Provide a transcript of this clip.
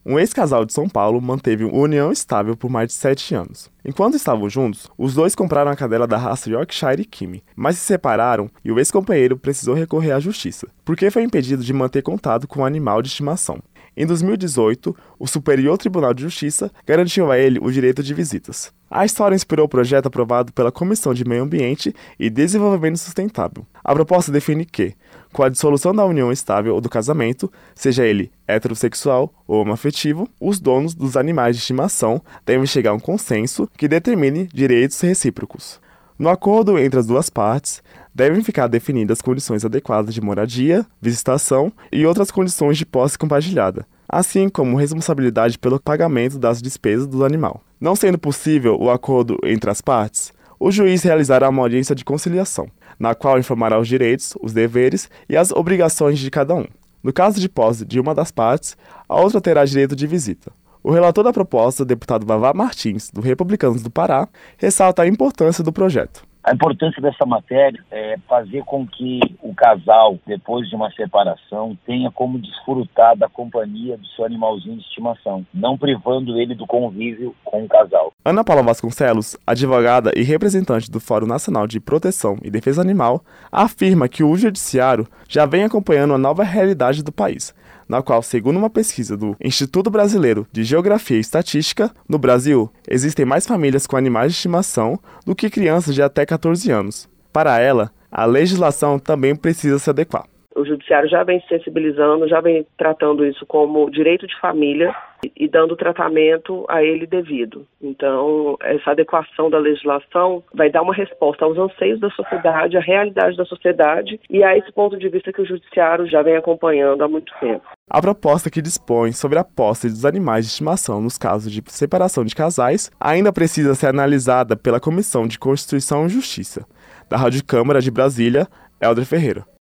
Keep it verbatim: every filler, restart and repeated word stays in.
Um ex-casal de São Paulo manteve uma união estável por mais de sete anos. Enquanto estavam juntos, os dois compraram a cadela da raça Yorkshire Kimi, mas se separaram e o ex-companheiro precisou recorrer à justiça, porque foi impedido de manter contato com o animal de estimação. Em dois mil e dezoito, o Superior Tribunal de Justiça garantiu a ele o direito de visitas. A história inspirou o projeto aprovado pela Comissão de Meio Ambiente e Desenvolvimento Sustentável. A proposta define que, com a dissolução da união estável ou do casamento, seja ele heterossexual ou homoafetivo, os donos dos animais de estimação devem chegar a um consenso que determine direitos recíprocos. No acordo entre as duas partes, devem ficar definidas condições adequadas de moradia, visitação e outras condições de posse compartilhada, assim como responsabilidade pelo pagamento das despesas do animal. Não sendo possível o acordo entre as partes, o juiz realizará uma audiência de conciliação, na qual informará os direitos, os deveres e as obrigações de cada um. No caso de posse de uma das partes, a outra terá direito de visita. O relator da proposta, deputado Vavá Martins, do Republicanos do Pará, ressalta a importância do projeto. A importância dessa matéria é fazer com que o casal, depois de uma separação, tenha como desfrutar da companhia do seu animalzinho de estimação, não privando ele do convívio com o casal. Ana Paula Vasconcelos, advogada e representante do Fórum Nacional de Proteção e Defesa Animal, afirma que o judiciário já vem acompanhando a nova realidade do país, na qual, segundo uma pesquisa do Instituto Brasileiro de Geografia e Estatística, no Brasil, existem mais famílias com animais de estimação do que crianças de até catorze anos. Para ela, a legislação também precisa se adequar. O judiciário já vem se sensibilizando, já vem tratando isso como direito de família e dando tratamento a ele devido. Então, essa adequação da legislação vai dar uma resposta aos anseios da sociedade, à realidade da sociedade e a esse ponto de vista que o judiciário já vem acompanhando há muito tempo. A proposta que dispõe sobre a posse dos animais de estimação nos casos de separação de casais ainda precisa ser analisada pela Comissão de Constituição e Justiça. Da Rádio Câmara de Brasília, Helder Ferreira.